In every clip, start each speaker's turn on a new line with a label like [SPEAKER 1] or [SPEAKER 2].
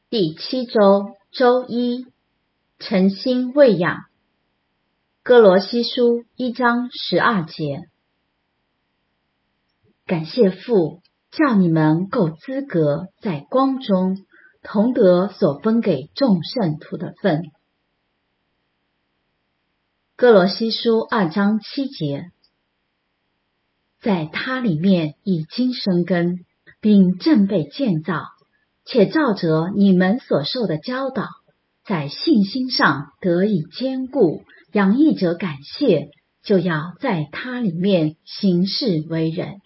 [SPEAKER 1] 第7周周一，诚心喂养。哥罗西书1章12节。感谢父，叫你们够资格在光中同得所分给众圣徒的分。哥罗西书2章7节。在他里面已经生根，并正被建造，且照着你们所受的教导，在信心上得以坚固，洋溢着感谢，就要在他里面行事为人。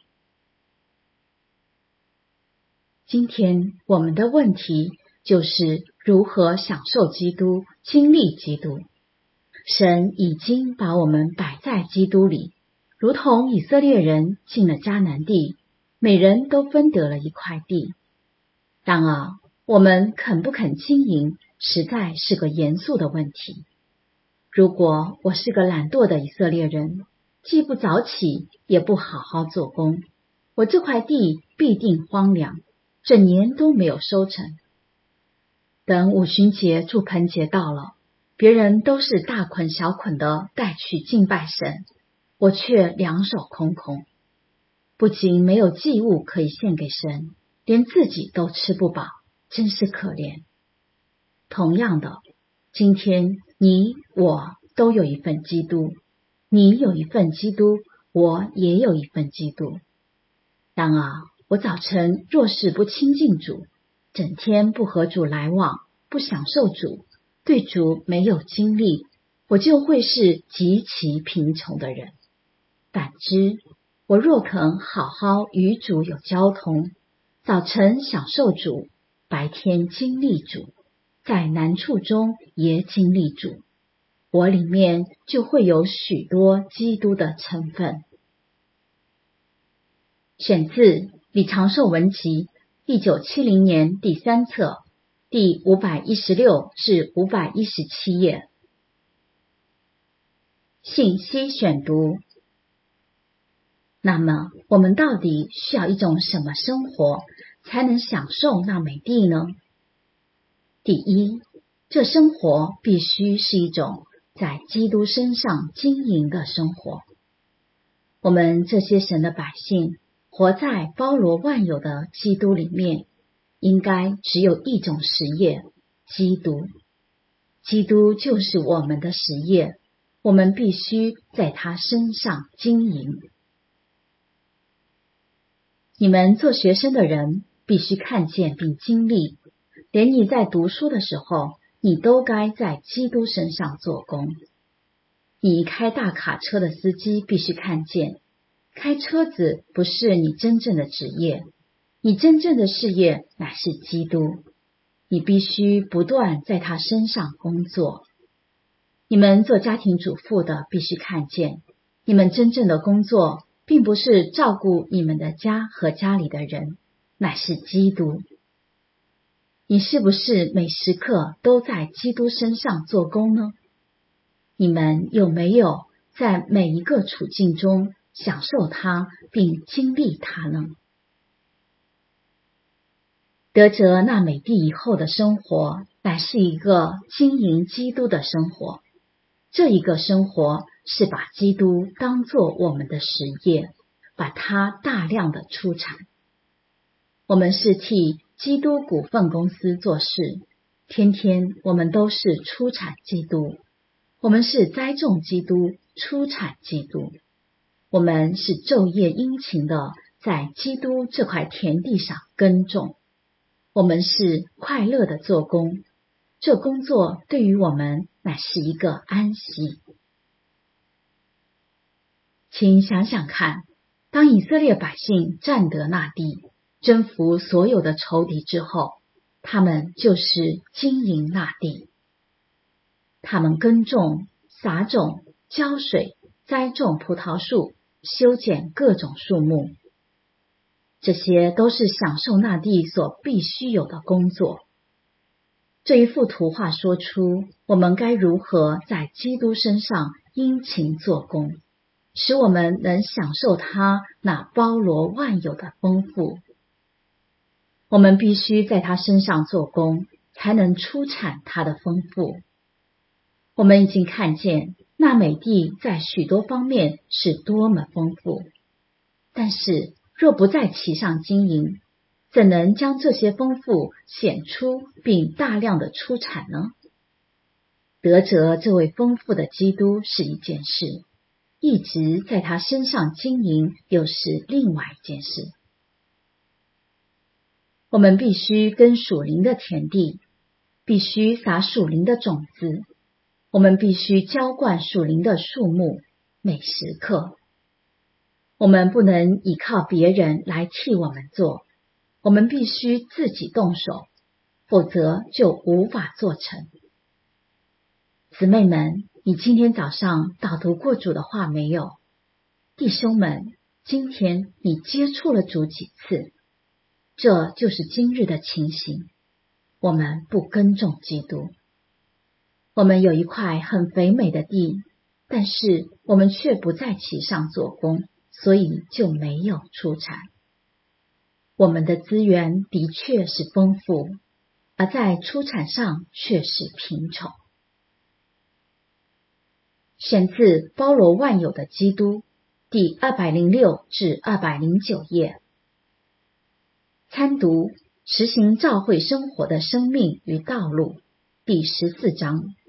[SPEAKER 1] 今天我们的问题就是如何享受基督，经历基督。神已经把我们摆在基督里，如同以色列人进了迦南地，每人都分得了一块地。然而，我们肯不肯经营，实在是个严肃的问题。如果我是个懒惰的以色列人，既不早起，也不好好做工，我这块地必定荒凉，整年都没有收成。等五旬节住棚节到了，别人都是大捆小捆的带去敬拜神，我却两手空空，不仅没有祭物可以献给神，连自己都吃不饱，真是可怜。同样的，今天你我都有一份基督，你有一份基督，我也有一份基督。然而，我早晨若是不亲近主，整天不和主来往，不享受主，对主没有经历，我就会是极其贫穷的人。反之，我若肯好好与主有交通，早晨享受主，白天经历主，在难处中也经历主，我里面就会有许多基督的成分。选自李长寿文集1970年第3册第516至517页。信息选读。那么，我们到底需要一种什么生活，才能享受那美地呢？第一，这生活必须是一种在基督身上经营的生活。我们这些神的百姓，活在包罗万有的基督里面，应该只有一种实业，基督。基督就是我们的实业，我们必须在他身上经营。你们做学生的人必须看见并经历，连你在读书的时候，你都该在基督身上做工。你开大卡车的司机必须看见，开车子不是你真正的职业，你真正的事业乃是基督，你必须不断在他身上工作。你们做家庭主妇的必须看见，你们真正的工作并不是照顾你们的家和家里的人，乃是基督。你是不是每时刻都在基督身上做工呢？你们有没有在每一个处境中享受他并经历他呢？得着那美地以后的生活，乃是一个经营基督的生活。这一个生活是把基督当作我们的实业，把它大量的出产。我们是替基督股份公司做事，天天我们都是出产基督。我们是栽种基督，出产基督。我们是昼夜殷勤的在基督这块田地上耕种。我们是快乐的做工，这工作对于我们乃是一个安息。请想想看，当以色列百姓占得那地，征服所有的仇敌之后，他们就是经营那地。他们耕种、撒种、浇水、栽种葡萄树、修剪各种树木，这些都是享受那地所必须有的工作。这一幅图画说出我们该如何在基督身上殷勤做工，使我们能享受他那包罗万有的丰富。我们必须在他身上做工， 才能出产它的丰富。我们已经看见那美地在许多方面是多么丰富，但是若不在其上经营，怎能将这些丰富显出并大量的出产呢？得着这位丰富的基督是一件事，一直在他身上经营又是另外一件事。我们必须耕属灵的田地，必须撒属灵的种子，我们必须浇灌属灵的树木，每时刻。我们不能依靠别人来替我们做，我们必须自己动手，否则就无法做成。姊妹们，你今天早上导读过主的话没有？弟兄们，今天你接触了主几次？这就是今日的情形。我们不耕种基督。我们有一块很肥美的地，但是我们却不在其上做工，所以就没有出产。我们的资源的确是丰富，而在出产上却是贫穷。选自包罗万有的基督，第206至209页。参读实行教会生活的生命与道路，第14章。